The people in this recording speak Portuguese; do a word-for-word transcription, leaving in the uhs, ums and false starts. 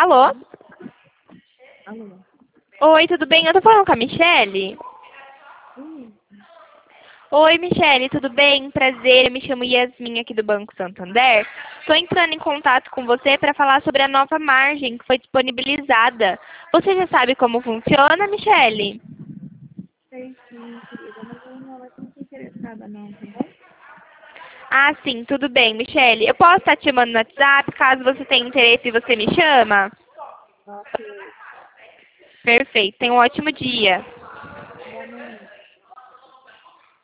Alô? Alô? Oi, tudo bem? Eu tô falando com a Michele? Hum, Oi, Michele, tudo bem? Prazer, eu me chamo Yasmin aqui do Banco Santander. Estou entrando em contato com você para falar sobre a nova margem que foi disponibilizada. Você já sabe como funciona, Michele? sei sim, querida, mas eu não estou muito interessada não, tá bom? Ah, sim, tudo bem, Michele. Eu posso estar te chamando no WhatsApp, caso você tenha interesse e você me chama? Ok. Perfeito, tenha um ótimo dia.